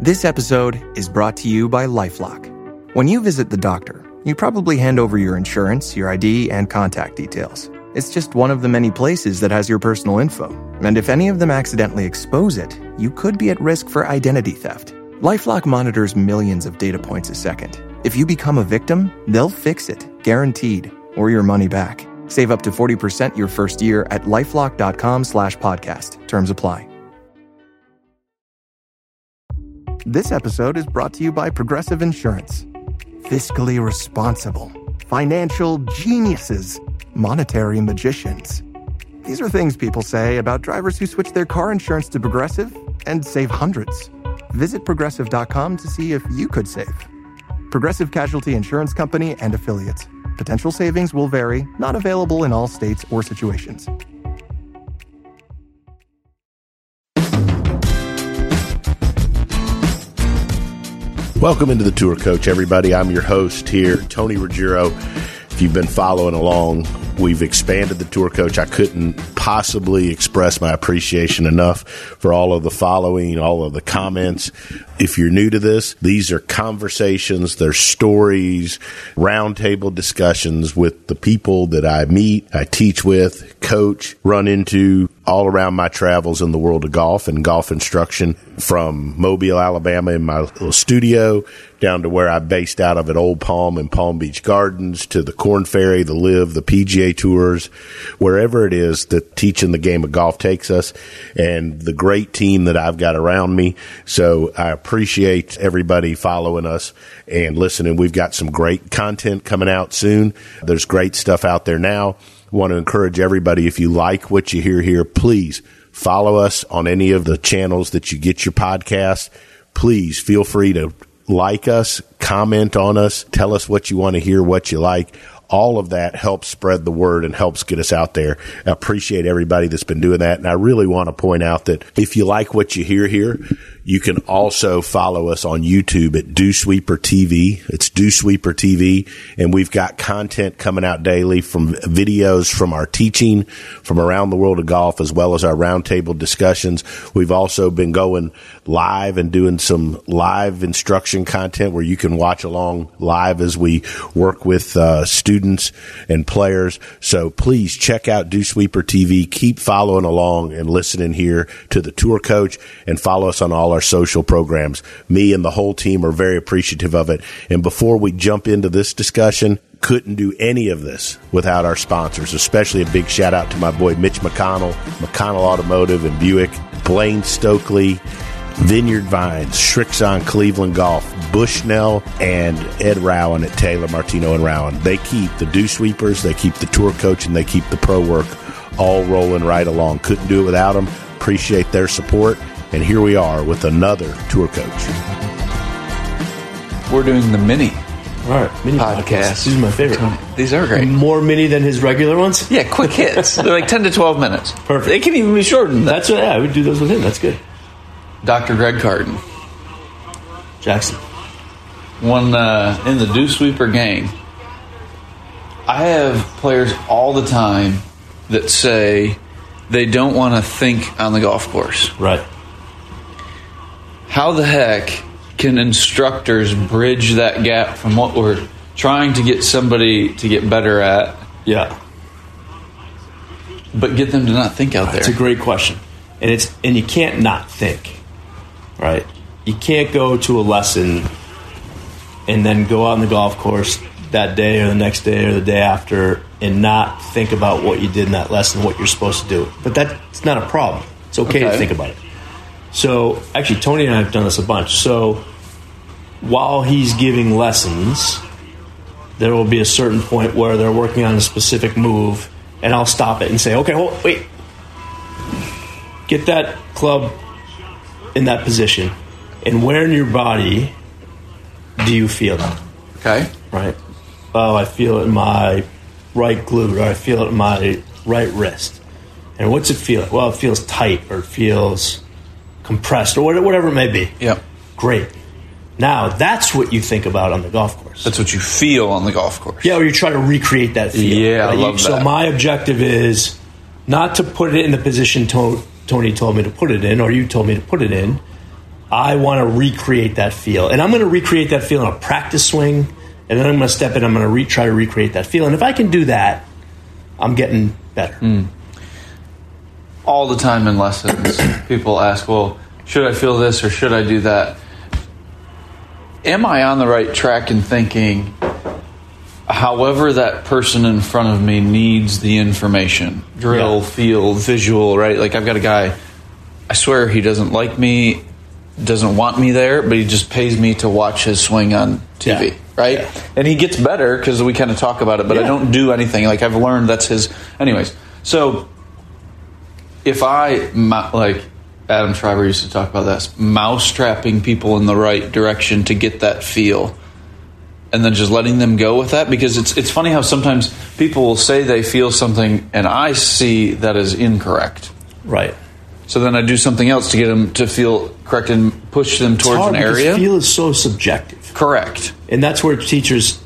This episode is brought to you by LifeLock. When you visit the doctor, you probably hand over your insurance, your ID, and contact details. It's just one of the many places that has your personal info. And if any of them accidentally expose it, you could be at risk for identity theft. LifeLock monitors millions of data points a second. If you become a victim, they'll fix it, guaranteed, or your money back. Save up to 40% your first year at LifeLock.com/podcast. Terms apply. This episode is brought to you by Progressive Insurance. Fiscally responsible, financial geniuses, monetary magicians. These are things people say about drivers who switch their car insurance to Progressive and save hundreds. Visit Progressive.com to see if you could save. Progressive Casualty Insurance Company and Affiliates. Potential savings will vary, not available in all states or situations. Welcome into the Tour Coach, everybody. I'm your host here, Tony Ruggiero. If you've been following along, we've expanded the Tour Coach. I couldn't possibly express my appreciation enough for all of the following, all of the comments. If you're new to this, these are conversations, they're stories, roundtable discussions with the people that I meet, I teach with, coach, run into all around my travels in the world of golf and golf instruction, from Mobile, Alabama in my little studio down to where I'm based out of at Old Palm and Palm Beach Gardens, to the Corn Ferry, the Live, the PGA Tours, wherever it is that teaching the game of golf takes us, and the great team that I've got around me. So I appreciate everybody following us and listening. We've got some great content coming out soon. There's great stuff out there now. I want to encourage everybody, if you like what you hear here, please follow us on any of the channels that you get your podcast. Please feel free to like us, comment on us, tell us what you want to hear, what you like. All of that helps spread the word and helps get us out there. I appreciate everybody that's been doing that. And I really want to point out that if you like what you hear here, you can also follow us on YouTube at Dew Sweeper TV. It's Dew Sweeper TV. And we've got content coming out daily, from videos from our teaching from around the world of golf, as well as our roundtable discussions. We've also been going live and doing some live instruction content where you can watch along live as we work with students and players. So please check out Dew Sweeper TV. Keep following along and listening here to the Tour Coach, and follow us on all our social programs. Me and the whole team are very appreciative of it. And before we jump into this discussion, couldn't do any of this without our sponsors, especially a big shout out to my boy Mitch McConnell, McConnell Automotive in Buick, Blaine Stokely, Vineyard Vines, Shrixon Cleveland Golf, Bushnell, and Ed Rowan at Taylor, Martino, and Rowan. They keep the Dew Sweepers, they keep the Tour Coach, and they keep the pro work all rolling right along. Couldn't do it without them. Appreciate their support. And here we are with another Tour Coach. We're doing the mini mini podcast. These are my favorite. These are great. More mini than his regular ones? Yeah, quick hits. They're like 10 to 12 minutes. Perfect. They can even be shortened. That's what, I would do those with him. That's good. Dr. Greg Carton. Jackson. One in the Dew Sweeper gang. I have players all the time that say they don't want to think on the golf course. Right. How the heck can instructors bridge that gap from what we're trying to get somebody to get better at? Yeah. But get them to not think out there? It's a great question. And you can't not think. Right? You can't go to a lesson and then go out on the golf course that day or the next day or the day after and not think about what you did in that lesson, what you're supposed to do. But that's not a problem. It's okay to think about it. So, actually, Tony and I have done this a bunch. So, while he's giving lessons, there will be a certain point where they're working on a specific move, and I'll stop it and say, okay, wait. Get that club in that position. And where in your body do you feel it? Okay. Right. Oh, I feel it in my right glute, or I feel it in my right wrist. And what's it feel? Well, it feels tight, or it feels compressed, or whatever it may be. Yep. Great. Now, that's what you think about on the golf course. That's what you feel on the golf course. Yeah, or you try to recreate that feel. Yeah, right? I love that. So my objective is not to put it in the position Tony told me to put it in, or you told me to put it in. I want to recreate that feel. And I'm going to recreate that feel in a practice swing, and then I'm going to step in, I'm going to try to recreate that feel. And if I can do that, I'm getting better. All the time in lessons, people ask, well, should I feel this or should I do that? Am I on the right track in thinking, however that person in front of me needs the information, drill, feel, visual, right? Like I've got a guy, I swear he doesn't like me, doesn't want me there, but he just pays me to watch his swing on TV, right? Yeah. And he gets better because we kind of talk about it, but I don't do anything. Like I've learned that's his... Anyways, so if I, like Adam Schreiber used to talk about this, mouse-trapping people in the right direction to get that feel, and then just letting them go with that, because it's funny how sometimes people will say they feel something and I see that as incorrect. Right. So then I do something else to get them to feel correct and push them towards an area. Because feel is so subjective. Correct. And that's where teachers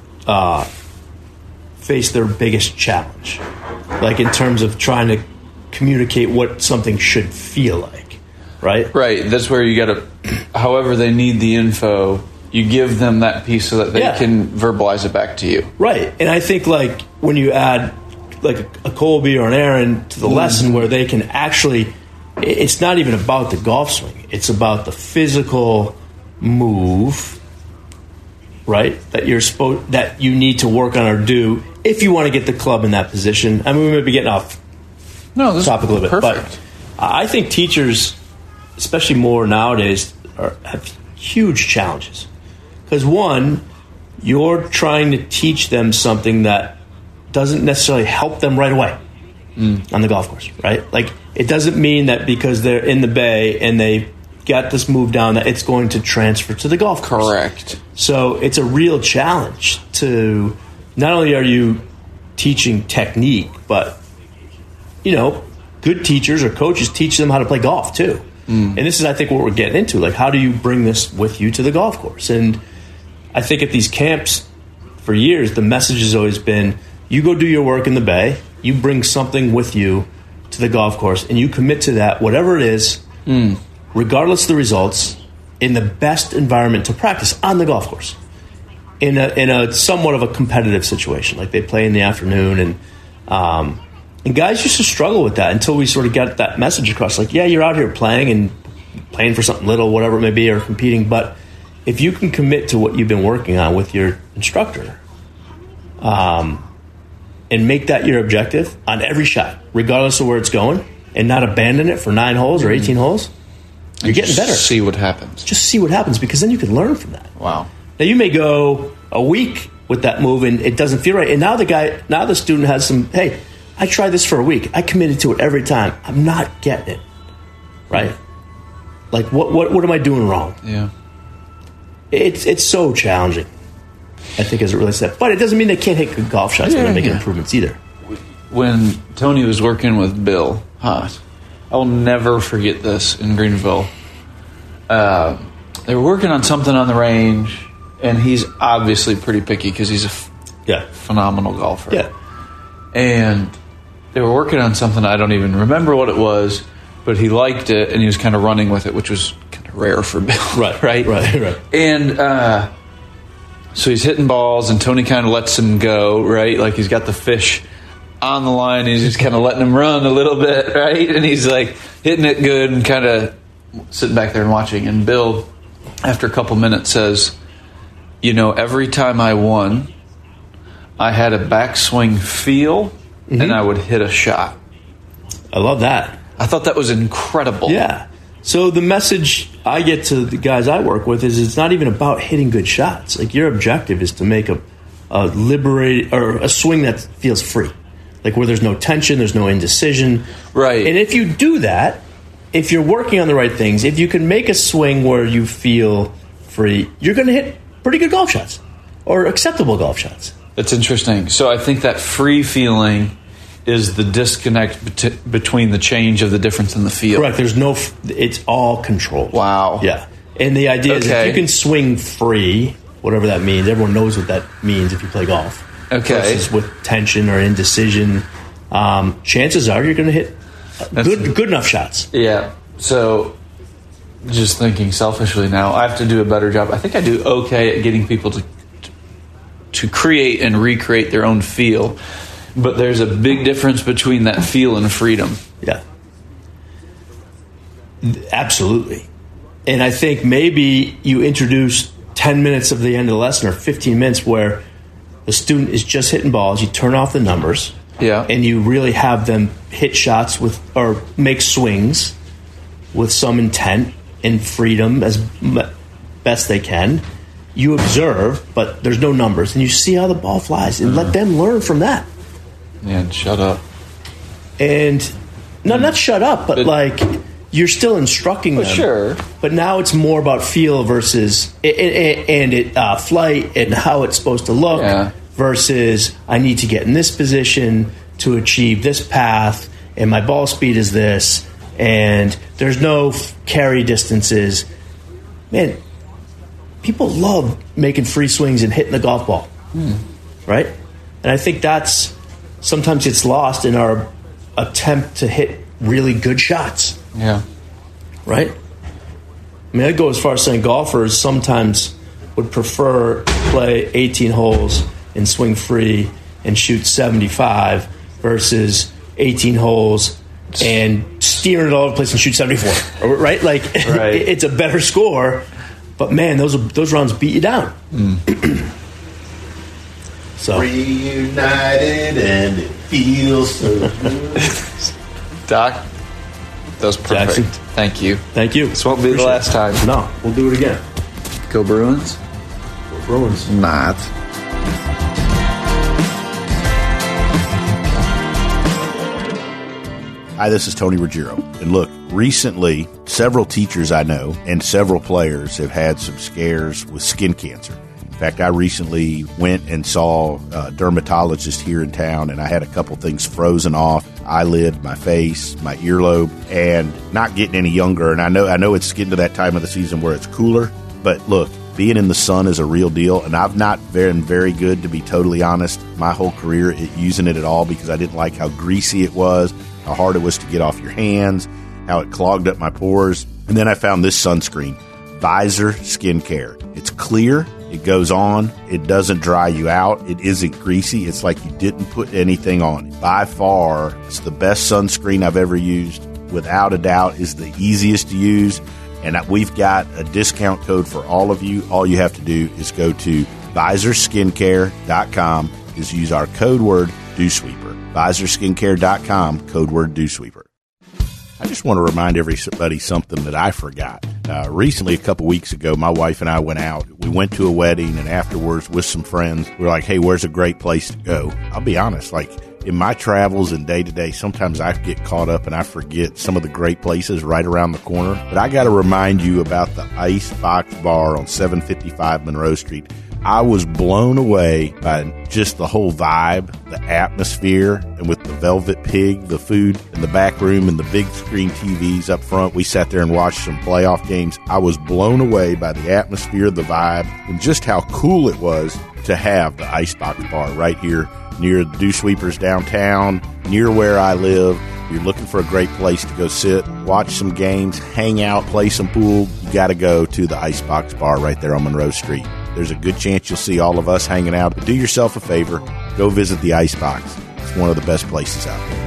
face their biggest challenge. Like in terms of trying to communicate what something should feel like. Right? Right. That's where you got to, however they need the info, you give them that piece so that they can verbalize it back to you. Right. And I think like when you add like a Colby or an Aaron to the lesson where they can actually... It's not even about the golf swing. It's about the physical move, right? That you need to work on or do if you want to get the club in that position. I mean, we may be getting off topic a little bit, but I think teachers, especially more nowadays, have huge challenges because one, you're trying to teach them something that doesn't necessarily help them right away on the golf course, right? Like. It doesn't mean that because they're in the bay and they got this move down that it's going to transfer to the golf course. Correct. So it's a real challenge to not only are you teaching technique, but, you know, good teachers or coaches teach them how to play golf too. And this is, I think, what we're getting into. Like, how do you bring this with you to the golf course? And I think at these camps for years, the message has always been, you go do your work in the bay, you bring something with you to the golf course, and you commit to that, whatever it is, regardless of the results, in the best environment to practice on the golf course, in a somewhat of a competitive situation, like they play in the afternoon, and guys used to struggle with that until we sort of got that message across. Like, yeah, you're out here playing for something little, whatever it may be, or competing, but if you can commit to what you've been working on with your instructor, and make that your objective on every shot, regardless of where it's going, and not abandon it for 9 holes or 18 holes, you're getting better. See what happens. Just see what happens, because then you can learn from that. Wow. Now, you may go a week with that move, and it doesn't feel right. And now the student has some, hey, I tried this for a week. I committed to it every time. I'm not getting it. Right? Like, what am I doing wrong? Yeah. It's so challenging, I think, as it relates to that. But it doesn't mean they can't hit good golf shots when they're making improvements either. When Tony was working with Bill Haas, I'll never forget this in Greenville. They were working on something on the range, and he's obviously pretty picky because he's a phenomenal golfer. Yeah. And they were working on something, I don't even remember what it was, but he liked it, and he was kind of running with it, which was kind of rare for Bill. Right. And so he's hitting balls, and Tony kind of lets him go, right? Like he's got the fish on the line, and he's just kind of letting him run a little bit, right? And he's like hitting it good and kind of sitting back there and watching. And Bill, after a couple minutes, says, you know, every time I won, I had a backswing feel, and I would hit a shot. I love that. I thought that was incredible. Yeah. So the message I get to the guys I work with is it's not even about hitting good shots. Like, your objective is to make a liberate or a swing that feels free, like where there's no tension, there's no indecision. Right. And if you do that, if you're working on the right things, if you can make a swing where you feel free, you're going to hit pretty good golf shots or acceptable golf shots. That's interesting. So I think that free feeling is the disconnect between the change of the difference in the feel. Correct. It's all controlled. Wow. Yeah. And the idea is if you can swing free, whatever that means, everyone knows what that means if you play golf. Okay. Versus with tension or indecision, chances are you're going to hit good enough shots. Yeah. So just thinking selfishly now, I have to do a better job. I think I do okay at getting people to create and recreate their own feel. But there's a big difference between that feel and freedom. Yeah. Absolutely. And I think maybe you introduce 10 minutes of the end of the lesson or 15 minutes where the student is just hitting balls. You turn off the numbers. Yeah. And you really have them hit shots with or make swings with some intent and freedom as best they can. You observe, but there's no numbers. And you see how the ball flies. And let them learn from that. Man, shut up. And not shut up, but like you're still instructing them. Sure. But now it's more about feel versus flight and how it's supposed to look versus I need to get in this position to achieve this path and my ball speed is this and there's no carry distances. Man, people love making free swings and hitting the golf ball. Right? And I think that's sometimes it's lost in our attempt to hit really good shots. Yeah. Right? I mean, I'd go as far as saying golfers sometimes would prefer to play 18 holes and swing free and shoot 75 versus 18 holes and steer it all over the place and shoot 74. Right? Like, it's a better score, but man, those rounds beat you down. So reunited and it feels so good. Doc, that was perfect. Jackson. Thank you. Thank you. This won't be the last time. No, we'll do it again. Go Bruins? Go Bruins. Not. Hi, this is Tony Ruggiero. And look, recently, several teachers I know and several players have had some scares with skin cancer. In fact, I recently went and saw a dermatologist here in town, and I had a couple things frozen off, eyelid, my face, my earlobe, and not getting any younger. And I know it's getting to that time of the season where it's cooler, but look, being in the sun is a real deal, and I've not been very good, to be totally honest, my whole career at using it at all because I didn't like how greasy it was, how hard it was to get off your hands, how it clogged up my pores. And then I found this sunscreen, Visor Skincare. It's clear. It goes on. It doesn't dry you out. It isn't greasy. It's like you didn't put anything on. By far, it's the best sunscreen I've ever used. Without a doubt, is the easiest to use. And we've got a discount code for all of you. All you have to do is go to visorskincare.com. Is use our code word DewSweeper. Visorskincare.com, code word DewSweeper. I just want to remind everybody something that I forgot. Recently, a couple weeks ago, my wife and I went out. We went to a wedding, and afterwards with some friends, we were like, hey, where's a great place to go? I'll be honest, like in my travels and day-to-day, sometimes I get caught up and I forget some of the great places right around the corner. But I got to remind you about the Icebox Bar on 755 Monroe Street. I was blown away by just the whole vibe, the atmosphere, and with the Velvet Pig, the food in the back room and the big screen TVs up front. We sat there and watched some playoff games. I was blown away by the atmosphere, the vibe, and just how cool it was to have the Icebox Bar right here near the Dew Sweepers downtown, near where I live. You're looking for a great place to go sit, watch some games, hang out, play some pool. You got to go to the Icebox Bar right there on Monroe Street. There's a good chance you'll see all of us hanging out. But do yourself a favor, go visit the Icebox. It's one of the best places out there.